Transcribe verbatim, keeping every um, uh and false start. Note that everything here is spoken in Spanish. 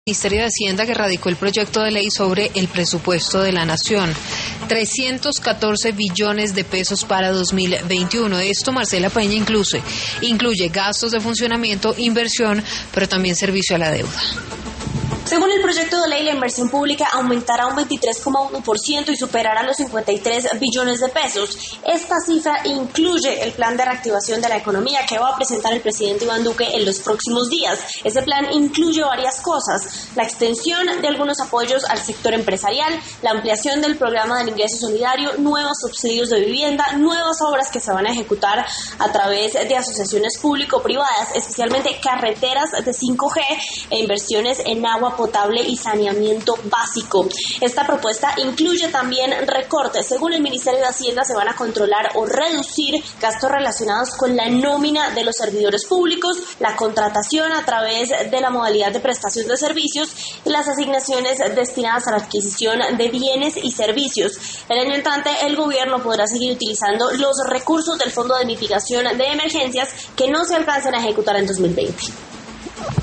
Ministerio de Hacienda que radicó el proyecto de ley sobre el presupuesto de la Nación. trescientos catorce billones de pesos para dos mil veintiuno. Esto, Marcela Peña, incluye, incluye gastos de funcionamiento, inversión, pero también servicio a la deuda. Según el proyecto de ley, la inversión pública aumentará un veintitrés coma uno por ciento y superará los cincuenta y tres billones de pesos. Esta cifra incluye el plan de reactivación de la economía que va a presentar el presidente Iván Duque en los próximos días. Ese plan incluye varias cosas: la extensión de algunos apoyos al sector empresarial, la ampliación del programa del ingreso solidario, nuevos subsidios de vivienda, nuevas obras que se van a ejecutar a través de asociaciones público-privadas, especialmente carreteras de cinco G e inversiones en agua potable y saneamiento básico. Esta propuesta incluye también recortes. Según el Ministerio de Hacienda, se van a controlar o reducir gastos relacionados con la nómina de los servidores públicos, la contratación a través de la modalidad de prestación de servicios y las asignaciones destinadas a la adquisición de bienes y servicios. El año entrante, el gobierno podrá seguir utilizando los recursos del Fondo de Mitigación de Emergencias que no se alcancen a ejecutar en dos mil veinte.